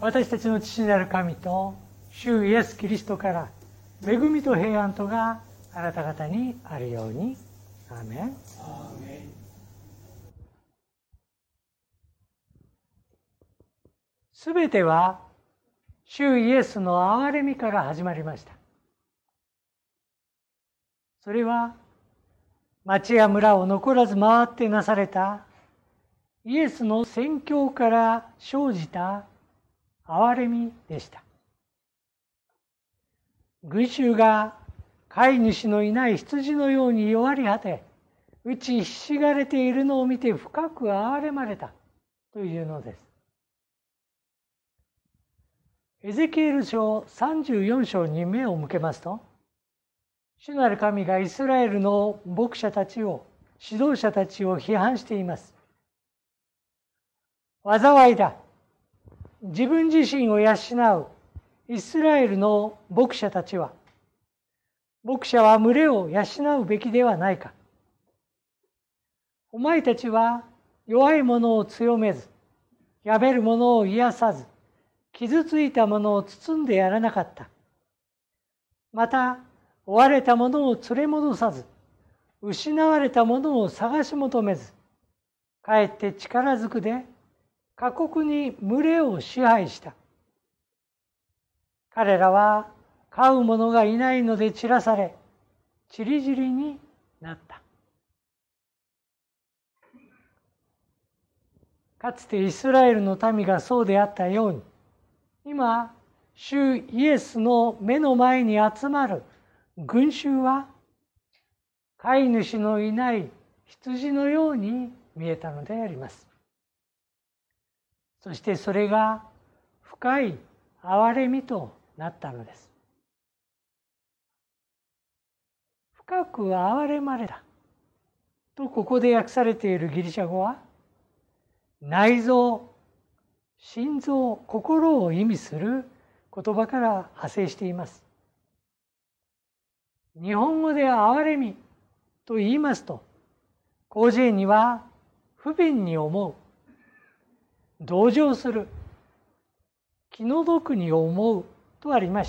私たちの父なる神と主イエス・キリストから恵みと平安とがあなた方にあるように。アーメン。すべては主イエスの憐れみから始まりました。それは町や村を残らず回ってなされたイエスの宣教から生じた憐れみでした。群衆が飼い主のいない羊のように弱り果て、打ちひしがれているのを見て深く憐れまれたというのです。エゼキエル書34章に目を向けますと、主なる神がイスラエルの牧者たちを、指導者たちを批判しています。災いだ。自分自身を養うイスラエルの牧者たちは、牧者は群れを養うべきではないか。お前たちは弱い者を強めず、病める者を癒さず、傷ついた者を包んでやらなかった。また、追われた者を連れ戻さず、失われた者を探し求めず、かえって力ずくで過酷に群れを支配した。彼らは飼う者がいないので散らされ、散り散りになった。かつてイスラエルの民がそうであったように、今、主イエスの目の前に集まる群衆は、飼い主のいない羊のように見えたのであります。そしてそれが深い憐れみとなったのです。深く憐れまれたとここで訳されているギリシャ語は、内臓、心臓、心を意味する言葉から派生しています。日本語で憐れみと言いますと、広辞苑には不憫に思う、同情する、気の毒に思うとありました。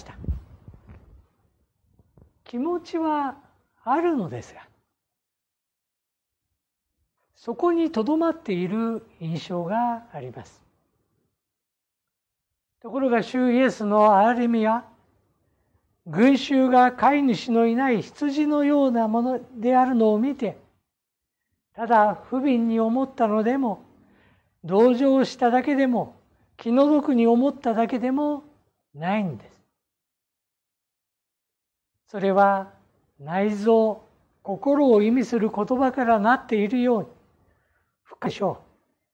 気持ちはあるのですが、そこにとどまっている印象があります。ところが主イエスの憐れみは、群衆が飼い主のいない羊のようなものであるのを見て、ただ不憫に思ったのでも、同情しただけでも、気の毒に思っただけでもないんです。それは内臓、心を意味する言葉からなっているように深いでしょう。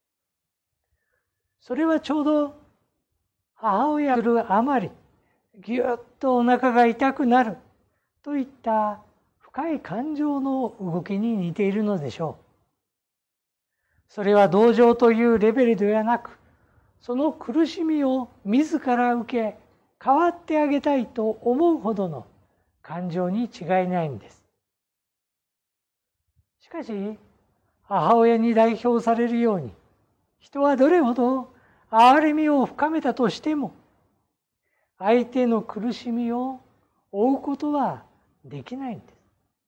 それはちょうど母親がするあまりぎゅっとお腹が痛くなるといった深い感情の動きに似ているのでしょう。それは同情というレベルではなく、その苦しみを自ら受け変わってあげたいと思うほどの感情に違いないんです。しかし母親に代表されるように、人はどれほど憐れみを深めたとしても、相手の苦しみを負うことはできないんです。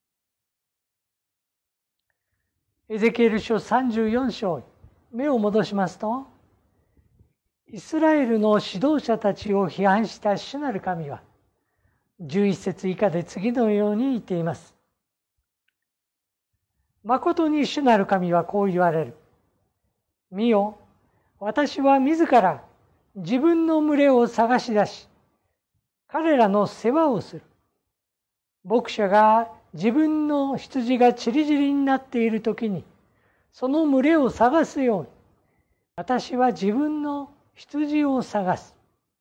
エゼキエル書34章、目を戻しますと、イスラエルの指導者たちを批判した主なる神は、11節以下で次のように言っています。誠に主なる神はこう言われる。見よ、私は自ら自分の群れを探し出し、彼らの世話をする。牧者が自分の羊がちりぢりになっているときに、その群れを探すように、私は自分の羊を探す。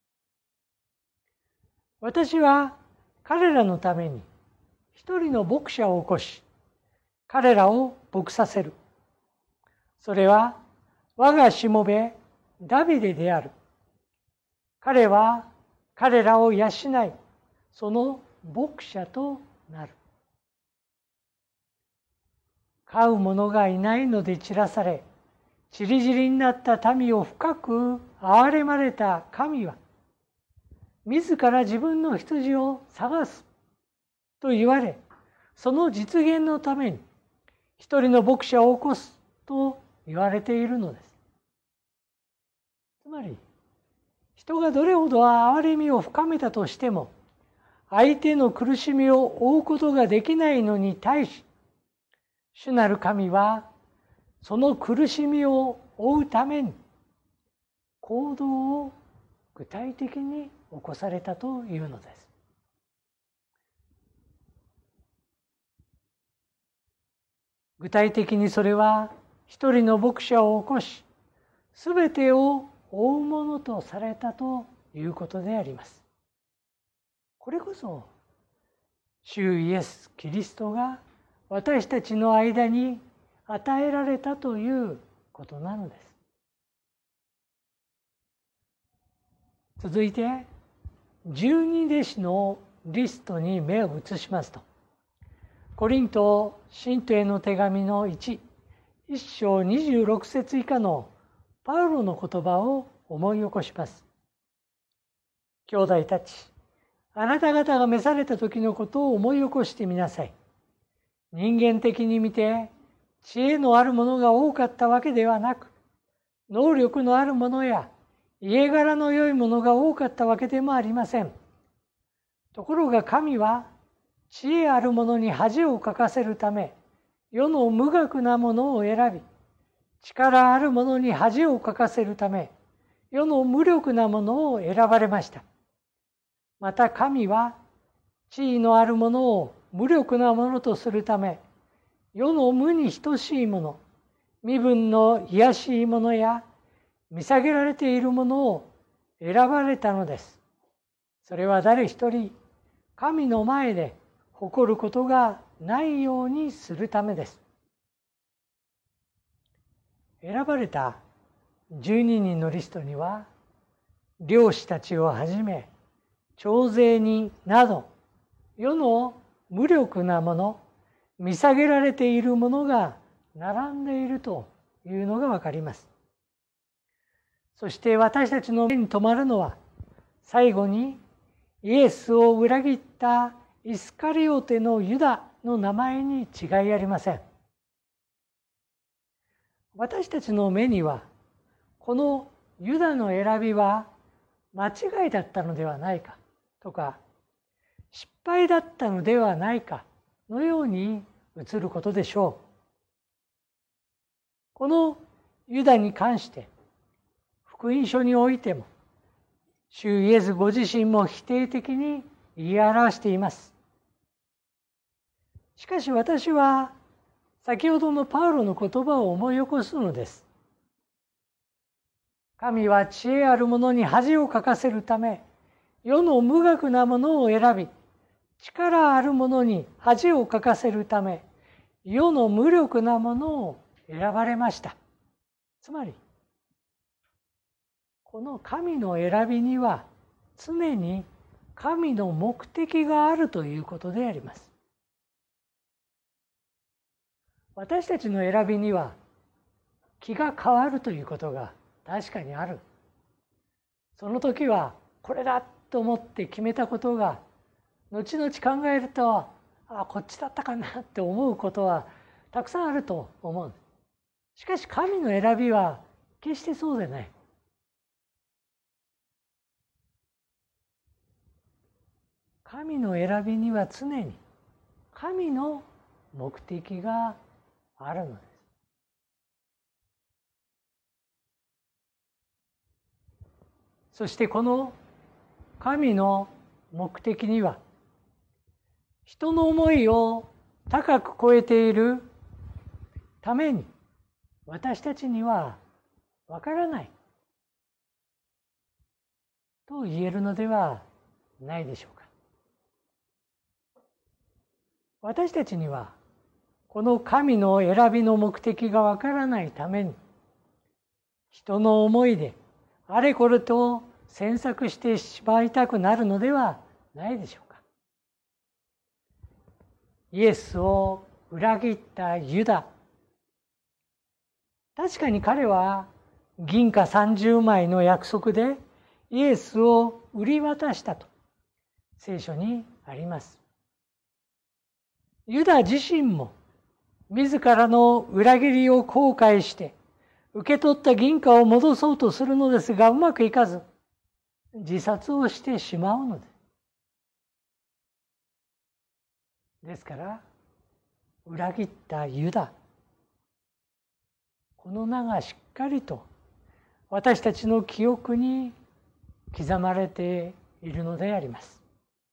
私は彼らのために一人の牧者を起こし、彼らを牧させる。それは我がしもべダビデである。彼は彼らを養い、その牧者となる。飼う者がいないので散らされ、 散り散りになった民を深く憐れまれた神は、自ら自分の羊を探すと言われ、その実現のために一人の牧者を起こすと言われているのです。つまり、人がどれほど憐れみを深めたとしても、相手の苦しみを負うことができないのに対し、主なる神は、その苦しみを負うために、行動を具体的に起こされたというのです。具体的にそれは、一人の牧者を起こし、すべてを負うものとされたということであります。これこそ、主イエス・キリストが私たちの間に与えられたということなのです。続いて、十二弟子のリストに目を移しますと、コリント信徒への手紙の1章26節以下のパウロの言葉を思い起こします。兄弟たち、あなた方が召された時のことを思い起こしてみなさい。人間的に見て、知恵のあるものが多かったわけではなく、能力のあるものや家柄の良いものが多かったわけでもありません。ところが神は、知恵あるものに恥をかかせるため、世の無学なものを選び、力あるものに恥をかかせるため、世の無力なものを選ばれました。また神は、地位のあるものを無力なものとするため、世の無に等しいもの、身分の卑しいものや、見下げられているものを選ばれたのです。それは誰一人、神の前で誇ることがないようにするためです。選ばれた12人のリストには、漁師たちをはじめ、徴税人など、世の無力なもの、見下げられているものが並んでいるというのがわかります。そして私たちの目に留まるのは、最後にイエスを裏切ったイスカリオテのユダの名前に違いありません。私たちの目には、このユダの選びは間違いだったのではないかとか、失敗だったのではないかのように映ることでしょう。このユダに関して、福音書においても、主イエスご自身も否定的に言い表しています。しかし私は、先ほどのパウロの言葉を思い起こすのです。神は知恵ある者に恥をかかせるため、世の無学なものを選び、力ある者に恥をかかせるため、世の無力なものを選ばれました。つまり、この神の選びには常に神の目的があるということであります。私たちの選びには気が変わるということが確かにある。その時はこれだと思って決めたことが後々考えるとこっちだったかなって思うことはたくさんあると思う。しかし神の選びは決してそうでない。神の選びには常に神の目的があるのです。そしてこの神の目的には人の思いを高く超えているために私たちにはわからないと言えるのではないでしょうか。私たちにはこの神の選びの目的がわからないために人の思いであれこれと詮索してしまいたくなるのではないでしょうか。イエスを裏切ったユダ、 確かに彼は銀貨30枚の約束でイエスを売り渡したと聖書にあります。ユダ自身も自らの裏切りを後悔して受け取った銀貨を戻そうとするのですがうまくいかず自殺をしてしまうのです。ですから裏切ったユダ、この名がしっかりと私たちの記憶に刻まれているのであります。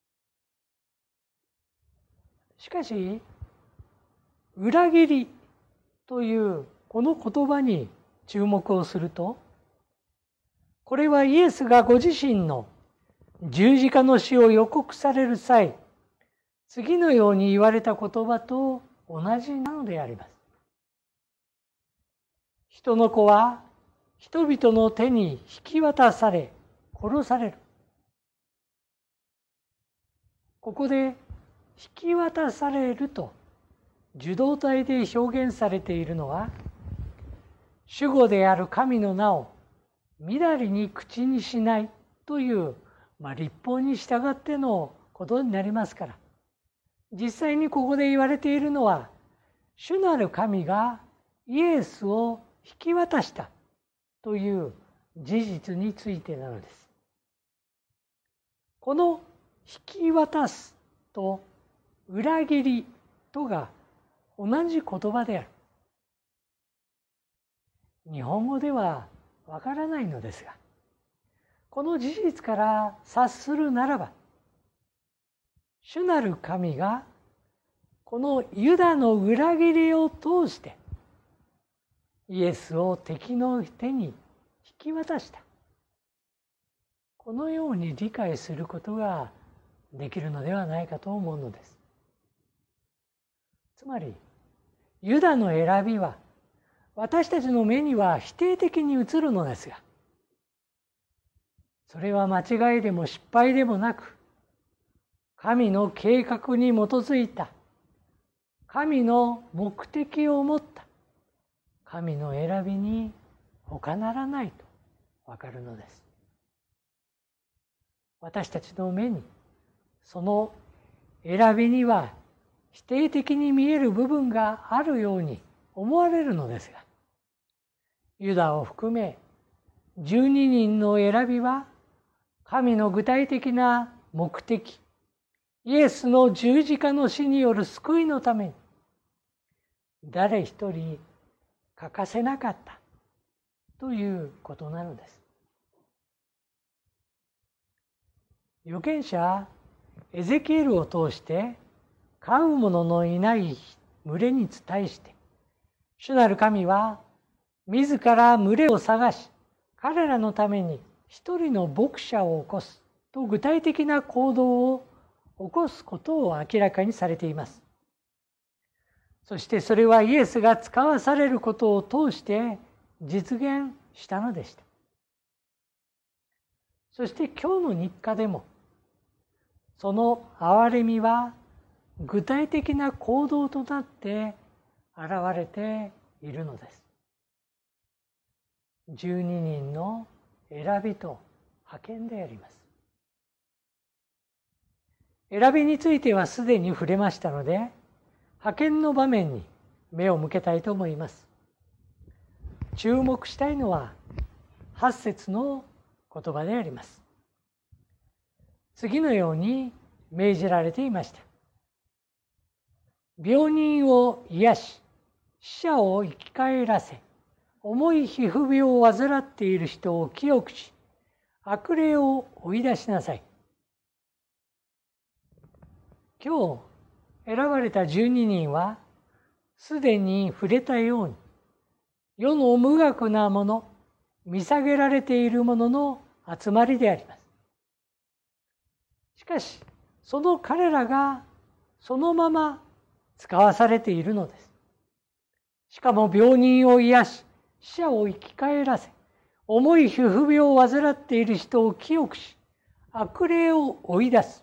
しかし裏切りというこの言葉に注目をすると、これはイエスがご自身の十字架の死を予告される際、次のように言われた言葉と同じなのであります。人の子は人々の手に引き渡され殺される。ここで引き渡されると受動体で表現されているのは、主語である神の名をみだりに口にしないという律法に従ってのことになりますから、実際にここで言われているのは、主なる神がイエスを引き渡したという事実についてなのです。この引き渡すと裏切りとが同じ言葉である。日本語ではわからないのですが、この事実から察するならば、主なる神がこのユダの裏切りを通してイエスを敵の手に引き渡した。このように理解することができるのではないかと思うのです。つまり、ユダの選びは私たちの目には否定的に映るのですが、それは間違いでも失敗でもなく、神の計画に基づいた、神の目的を持った神の選びに他ならないとわかるのです。私たちの目にその選びには否定的に見える部分があるように思われるのですが、ユダを含め12人の選びは神の具体的な目的、イエスの十字架の死による救いのために誰一人欠かせなかったということなのです。預言者エゼキエルを通して飼う者のいない群れに対して主なる神は自ら群れを探し彼らのために一人の牧者を起こすと具体的な行動を起こすことを明らかにされています。そしてそれはイエスが使わされることを通して実現したのでした。そして今日の日課でもその憐れみは具体的な行動となって現れているのです。12人の選びと派遣であります。選びについてはすでに触れましたので、派遣の場面に目を向けたいと思います。注目したいのは8節の言葉であります。次のように命じられていました。病人を癒し、死者を生き返らせ、重い皮膚病を患っている人を清くし、悪霊を追い出しなさい。今日選ばれた12人は、すでに触れたように、世の無学なもの、見下げられているものの集まりであります。しかし、その彼らがそのまま使わされているのです。しかも病人を癒し、死者を生き返らせ、重い皮膚病を患っている人を清くし、悪霊を追い出す。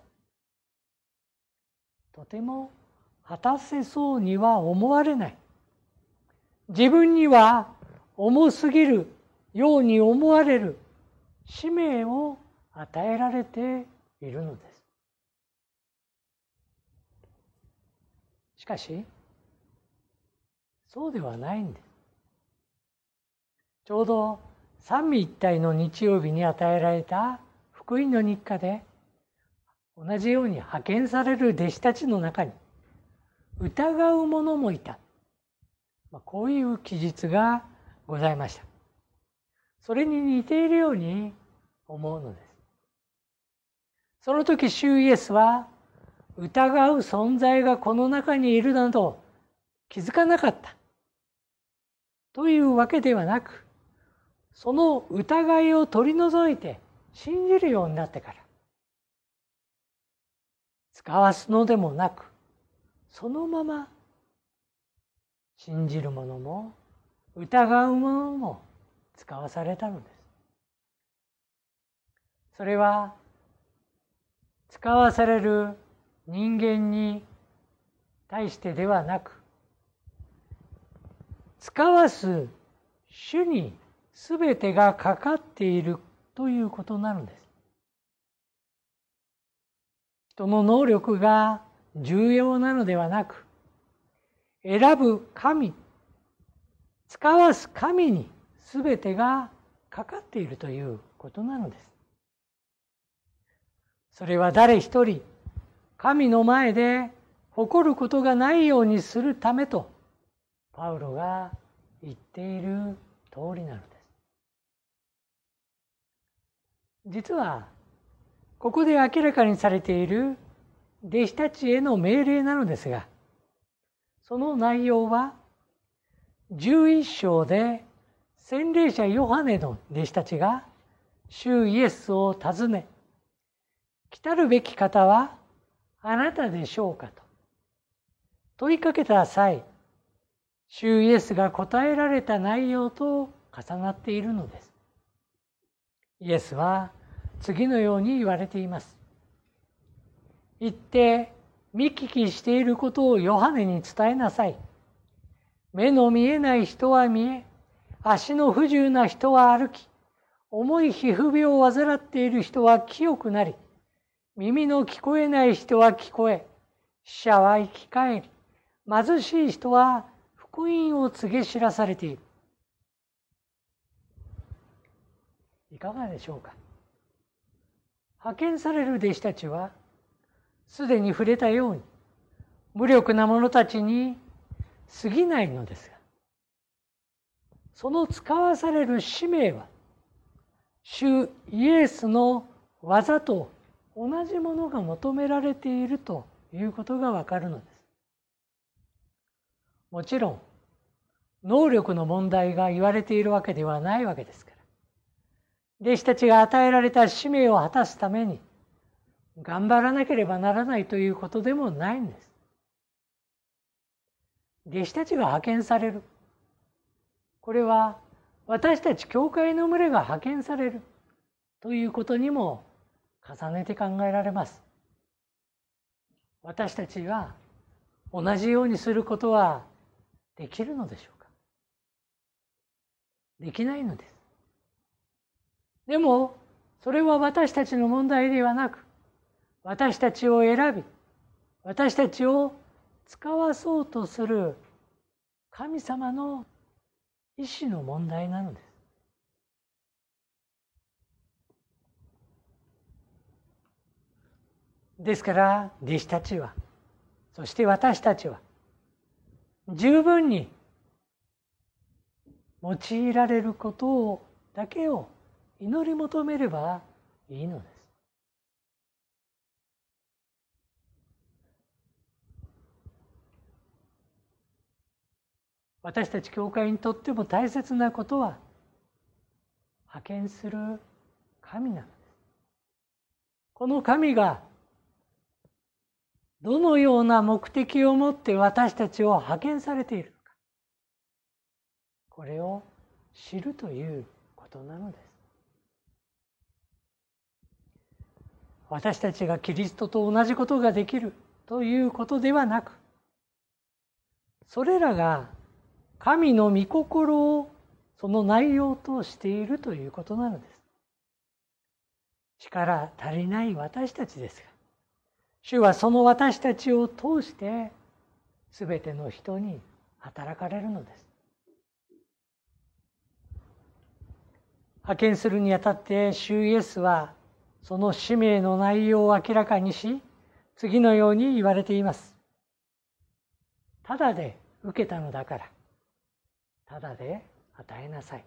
とても果たせそうには思われない。自分には重すぎるように思われる使命を与えられているのです。しかし、そうではないんです。ちょうど三位一体の日曜日に与えられた福音の日課で、同じように派遣される弟子たちの中に疑う者もいた。こういう記述がございました。それに似ているように思うのです。その時主イエスは疑う存在がこの中にいるなど気づかなかったというわけではなく、その疑いを取り除いて信じるようになってから、使わすのでもなく、そのまま信じる者も疑う者も使わされたのです。それは使わされる人間に対してではなく、使わす主に全てがかかっているということなのです。人の能力が重要なのではなく、選ぶ神、使わす神に全てがかかっているということなのです。それは誰一人神の前で誇ることがないようにするためとパウロが言っている通りなのです。実はここで明らかにされている弟子たちへの命令なのですが、その内容は11章で洗礼者ヨハネの弟子たちが主イエスを訪ね、来たるべき方はあなたでしょうかと問いかけた際、主イエスが答えられた内容と重なっているのです。イエスは次のように言われています。行って見聞きしていることをヨハネに伝えなさい。目の見えない人は見え、足の不自由な人は歩き、重い皮膚病を患っている人は清くなり、耳の聞こえない人は聞こえ、死者は生き返り、貧しい人は福音を告げ知らされている。いかがでしょうか。派遣される弟子たちは、すでに触れたように、無力な者たちに過ぎないのですが、その使わされる使命は、主イエスの技と同じものが求められているということがわかるのです。もちろん、能力の問題が言われているわけではないわけですから、弟子たちが与えられた使命を果たすために頑張らなければならないということでもないんです。弟子たちが派遣される。これは私たち教会の群れが派遣されるということにも重ねて考えられます。私たちは同じようにすることはできるのでしょうか。できないのです。でもそれは私たちの問題ではなく、私たちを選び、私たちを使わそうとする神様の意志の問題なのです。ですから弟子たちは、そして私たちは十分に用いられることだけを祈り求めればいいのです。私たち教会にとっても大切なことは、派遣する神なのです。この神がどのような目的を持って私たちを派遣されているのか、これを知るということなのです。私たちがキリストと同じことができるということではなく、それらが神の御心をその内容としているということなのです。力足りない私たちですが、主はその私たちを通してすべての人に働かれるのです。派遣するにあたって主イエスはその使命の内容を明らかにし、次のように言われています。ただで受けたのだから、ただで与えなさい。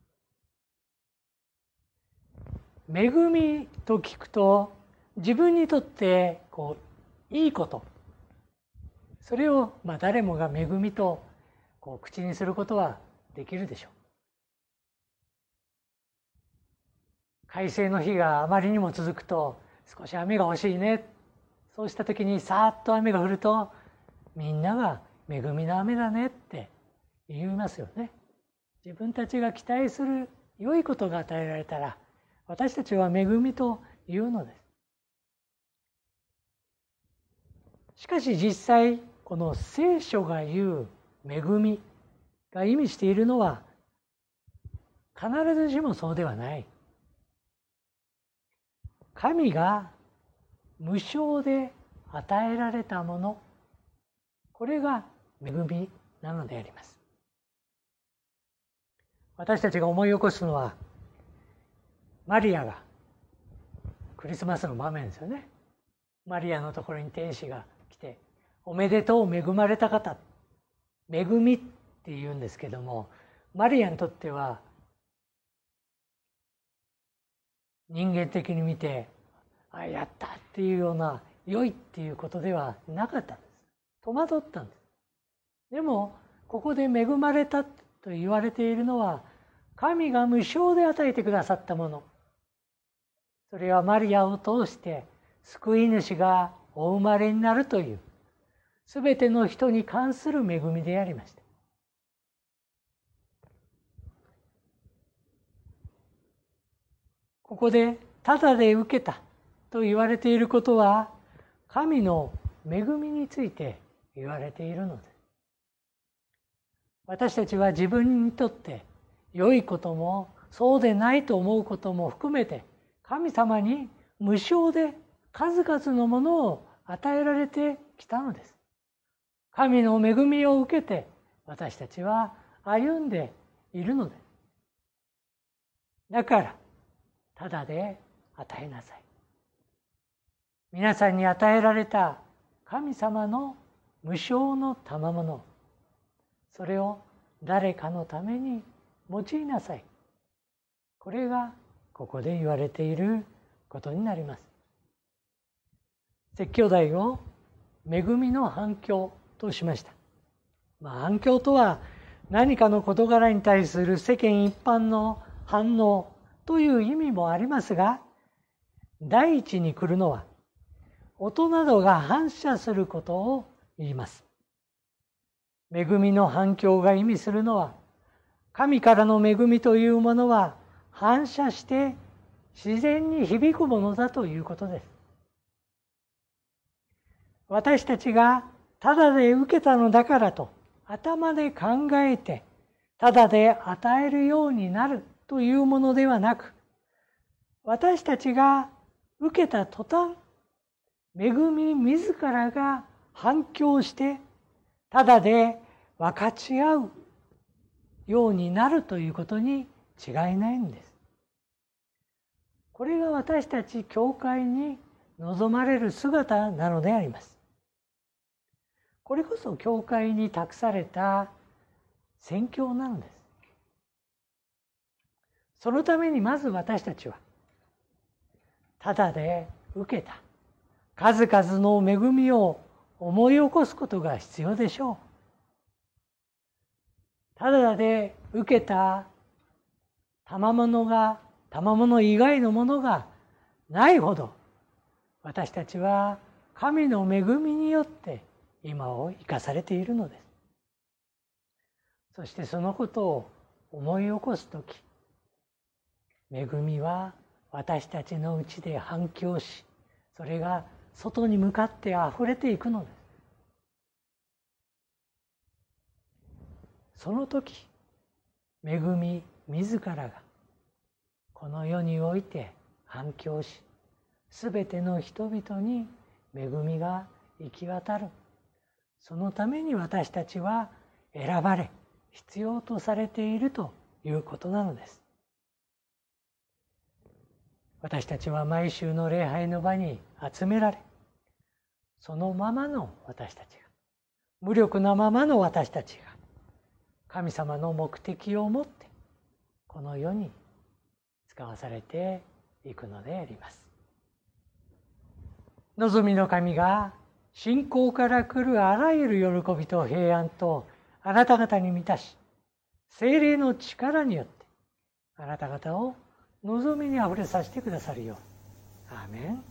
恵みと聞くと、自分にとっていいこと、それを誰もが恵みと口にすることはできるでしょう。快晴の日があまりにも続くと、少し雨が欲しいね。そうした時にさーっと雨が降ると、みんなが恵みの雨だねって言いますよね。自分たちが期待する良いことが与えられたら、私たちは恵みと言うのです。しかし実際、この聖書が言う恵みが意味しているのは、必ずしもそうではない。神が無償で与えられたもの、これが恵みなのであります。私たちが思い起こすのは、マリアがクリスマスの場面ですよね。マリアのところに天使が来て、おめでとう恵まれた方、恵みって言うんですけども、マリアにとっては人間的に見て、やったっていうような良いっていうことではなかったんです。戸惑ったんです。でもここで恵まれたと言われているのは、神が無償で与えてくださったもの、それはマリアを通して救い主がお生まれになるという、すべての人に関する恵みでありました。ここでただで受けたと言われていることは、神の恵みについて言われているのです。私たちは自分にとって良いこともそうでないと思うことも含めて、神様に無償で数々のものを与えられてきたのです。神の恵みを受けて私たちは歩んでいるのです。だからただで与えなさい。皆さんに与えられた神様の無償の賜物、それを誰かのために用いなさい。これがここで言われていることになります。説教題を恵みの反響としました。反響とは、何かの事柄に対する世間一般の反応という意味もありますが、第一に来るのは音などが反射することを言います。恵みの反響が意味するのは、神からの恵みというものは反射して自然に響くものだということです。私たちがただで受けたのだからと頭で考えて、ただで与えるようになるというものではなく、私たちが受けた途端、恵み自らが反響して、ただで分かち合うようになるということに違いないんです。これが私たち教会に望まれる姿なのであります。これこそ教会に託された宣教なのです。そのためにまず私たちは、ただで受けた数々の恵みを思い起こすことが必要でしょう。ただで受けた賜物以外のものがないほど、私たちは神の恵みによって今を生かされているのです。そしてそのことを思い起こすとき、恵みは私たちのうちで反響し、それが外に向かってあふれていくのです。その時、 恵み自らがこの世において反響し、すべての人々に恵みが行き渡る。そのために私たちは選ばれ、必要とされているということなのです。私たちは毎週の礼拝の場に集められ、そのままの私たちが、無力なままの私たちが、神様の目的を持って、この世に使わされていくのであります。望みの神が、信仰から来るあらゆる喜びと平安とあなた方に満たし、聖霊の力によって、あなた方を望みにあふれさせてくださるよう。アーメン。